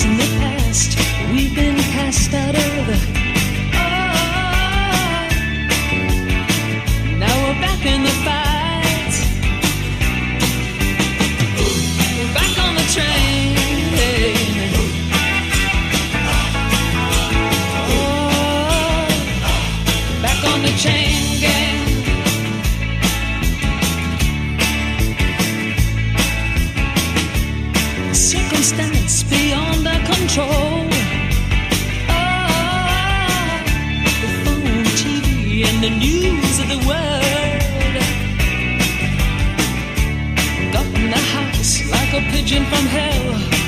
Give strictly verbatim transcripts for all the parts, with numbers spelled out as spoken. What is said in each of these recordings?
days in the past we've been cast out of. Oh, now we're back in the fight. We're back on the train. Oh, back on the chain gang. Circumstance beyond our control. Oh, the phone, T V, and the news of the world got in the house like a pigeon from hell.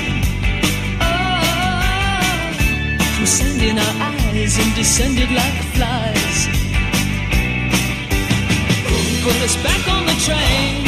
Oh, from sand in our eyes and descended like flies. Put us back on the train.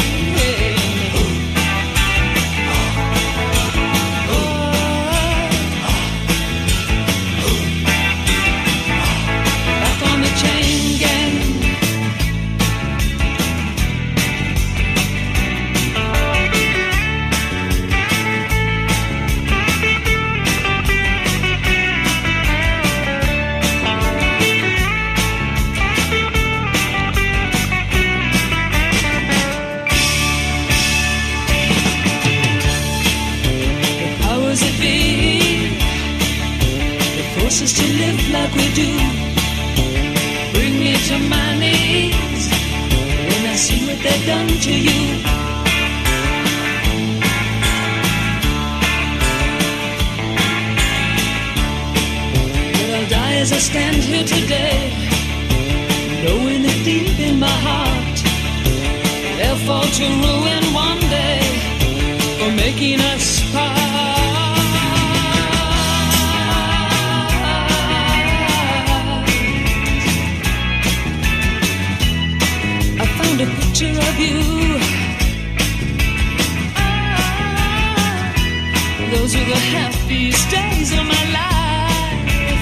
Us to live like we do. Bring me to my knees when I see what they've done to you. But I'll die as I stand here today, knowing it deep in my heart they'll fall to ruin one day for making us part. A picture of you. Ah, those were the happiest days of my life.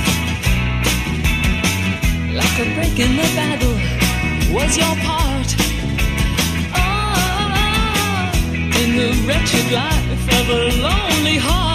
Like a break in the battle was your part. Oh, in the wretched life of a lonely heart.